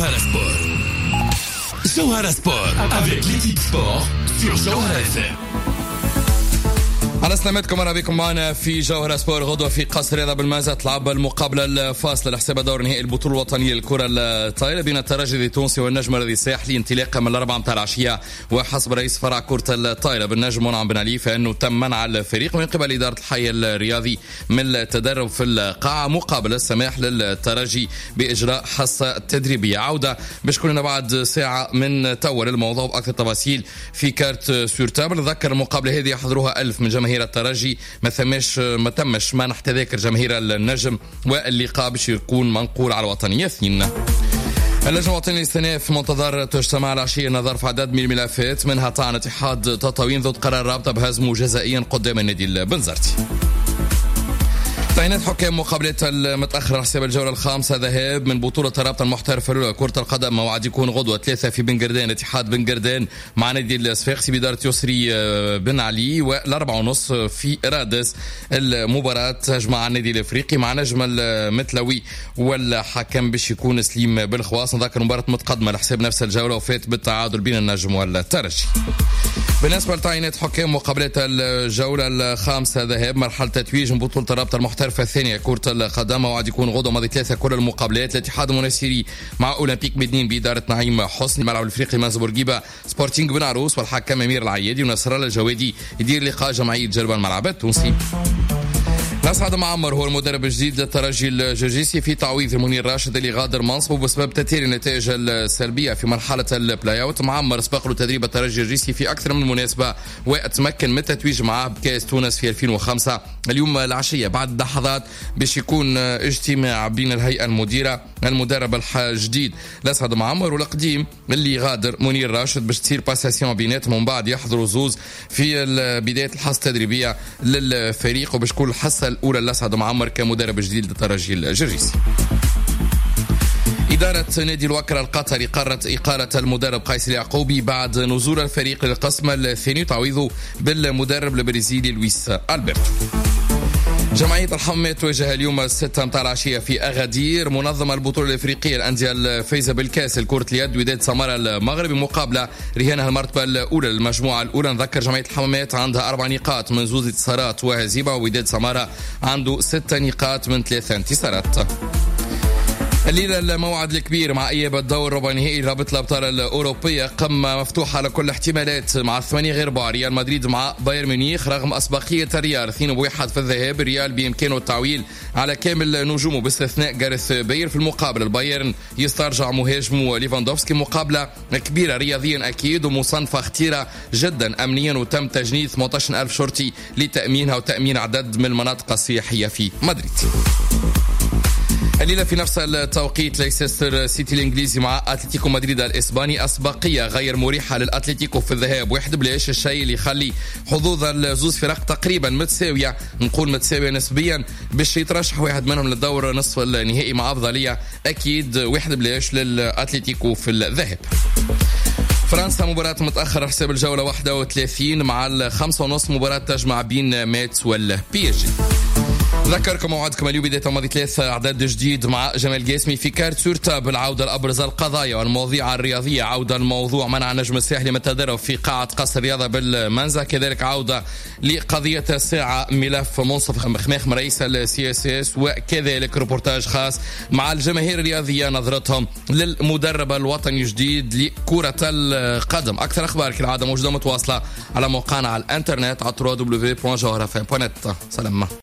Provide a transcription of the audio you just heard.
Jawhara Sport. Jawhara Sport avec l'équipe sport sur Jawhara FM. على سلامتكم، مرحبا بكم معنا في جوهرة سبور. غدوة في قصر رياضة بالمازة تلعب المقابلة الفاصلة لحساب دور نهائي البطولة الوطنية للكرة الطايرة بين الترجي التونسي والنجم الرياضي الساحلي، انطلاقا من 4 متاع العشية. وحسب رئيس فرع كرة الطايرة بالنجم منعم بن علي فإنه تم منع الفريق من قبل إدارة الحي الرياضي من التدرب في القاعة مقابل السماح للترجي بإجراء حصة تدريبية. عودة باش كلنا بعد ساعة من تول الموضوع بأكثر تفاصيل في كارت سورتابل. نذكر المقابلة هذه يحضروها 1000 من جماهير الترجي، ما تمش منح تذاكر جماهير النجم، واللقاء باش يكون منقول على الوطنية 2. اللجنة الوطنية للاستئناف في منتظر تجتمع العشية النظر في عدد من الملفات، منها طعن اتحاد تطاوين ضد قرار الرابطة بهزمه جزائيا قدام النادي البنزرتي. تعيينات حكام مقابلة المتأخر على حساب الجولة الخامسة ذهاب من بطولة الرابطة المحترفة الأولى كرة القدم. موعد يكون غدوة 3 في بن قردان، اتحاد بن قردان مع نادي الصفاقسي بإدارة يسري بن علي، و4:30 في رادس المباراة تجمع النادي الأفريقي مع نجم المتلوي والحكم باش يكون سليم بالخواص. نذكر مباراة متقدمة لحساب نفس الجولة وفات بالتعادل بين النجم والترجي. بالنسبة لتعيينات حكام مقابلة الجولة الخامسة ذهاب مرحلة تتويج من بطولة الرابطة المحترفة الثانية كرة القدم، موعد يكون غدوة ماضي 3 كل المقابلات. الاتحاد المنستيري مع أولمبيك مدنين بإدارة نعيم حسني، الملعب الافريقي مازا بورقيبة سبورتينغ بن عروس والحكم امير العيادي، ونصر الله الجوادي يدير لقاء جمعية جربة الملعب التونسي. نسعد معمر هو المدرب الجديد للترجي الجرجيسي في تعويض منير راشد اللي غادر منصبه بسبب تأثير النتائج السلبية في مرحلة البلاي اوت. معمر سبق له تدريب الترجي الجرجيسي في أكثر من مناسبة وتمكن من التتويج معه بكأس تونس في 2005. اليوم العشية بعد لحظات باش يكون اجتماع بين الهيئة المديرة المدرب الجديد لسعد معمر والقديم اللي غادر منير راشد باش تصير باساسيون بيناتهم، ومن بعد يحضروا زوز في بداية الحصة التدريبية للفريق، وباش تكون الحصة الأولى لسعد معمر كمدرب جديد للترجي الجرجيسي. إدارة نادي الوكرة القطري قررت إقالة المدرب قيس اليعقوبي بعد نزول الفريق للقسم الثاني تعويضه بالمدرب البرازيلي لويس ألبرتو. جمعية الحمامات توجه اليوم 6 متاع العشية في أغادير منظمة البطولة الإفريقية الأندية الفايزة بالكاس الكرة اليد وداد سمارة المغربي مقابلة رهانها المرتبة الأولى للمجموعة الأولى. نذكر جمعية الحمامات عندها 4 نقاط من 2 انتصارات وهزيمة، وداد سمارة عنده 6 نقاط من 3 انتصارات. الليلة الموعد الكبير مع إياب الدور ربع نهائي رابطة الأبطال الأوروبية، قمة مفتوحة على كل الاحتمالات مع 8 غير بعض. ريال مدريد مع بايرن ميونخ رغم أسبقية الريال 2-1 في الذهاب. الريال بإمكانه التعويل على كامل نجومه باستثناء جاريث بيل. في المقابل البايرن يسترجع مهاجمه ليفاندوفسكي. مقابلة كبيرة رياضيا أكيد ومصنفة خطيرة جدا أمنيا، وتم تجنيد 18,000 شرطي لتأمينها وتأمين عدد من المناطق السياحية في مدريد. الليلة في نفس التوقيت ليستر سيتي الإنجليزي مع أتلتيكو مدريد الإسباني، أسبقية غير مريحة للأتلتيكو في الذهاب 1-0، الشيء اللي يخلي حظوظ الزوز فرق تقريبا متساوية، نقول متساوية نسبيا، باش يترشح واحد منهم للدور نصف النهائي مع أفضلية أكيد 1-0 للأتلتيكو في الذهاب. فرنسا مباراة متأخرة حساب الجولة 31 مع 5:30 مباراة تجمع بين ماتس والبي اس جي. ذكركم موعدكم اليوم بداية الماضي 3 أعداد جديد مع جمال قاسمي في كارت سورتاب. العودة لأبرز القضايا والمواضيع الرياضية، عودة الموضوع منع النجم الساحلي من التدرب في قاعة قصر الرياضة بالمنزة، كذلك عودة لقضية الساعة ملف منصف خماخ رئيس السي اس اس، وكذلك ريبورتاج خاص مع الجماهير الرياضية نظرتهم للمدرب الوطني الجديد لكرة القدم. أكثر أخبار كالعادة موجودة متواصلة على موقعنا على الانترنت على www.jawharafm.net. سلام.